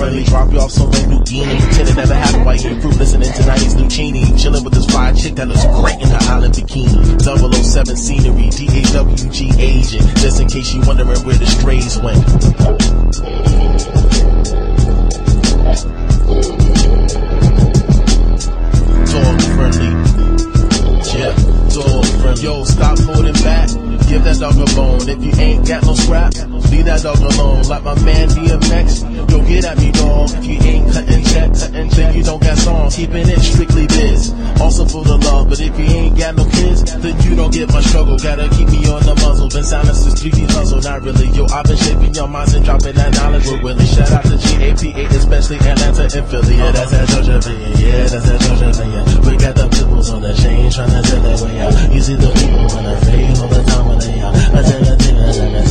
friendly. Drop you off somewhere New Guinea. Pretending never happened while eating fruit, listening to 90s New Chini. Chilling with this fly chick that looks great in her island bikini. 007 scenery, DAWG agent. Just in case you wondering where the strays went. Dog friendly. Yeah, dog friendly. Yo, stop holding back. Give that dog a bone. If you ain't got no scrap, leave that dog alone. Like my man DMX, yo, get at me, dog. If you ain't cutting checks, then you don't got songs. Keeping it strictly biz. Also full of love, but if you ain't got no kids, then you don't get my struggle. Gotta keep me on the muzzle. Been silent since 3D hustle, not really. Yo, I've been shaping your minds and dropping that knowledge with Willie. Shout out to GAPA, especially Atlanta and Philly. Yeah, that's that Georgia opinion. Yeah, that's that Georgia opinion. We got the pimples on the chain, trying to tell that way out. You see the people on the face all the time when they out. I tell the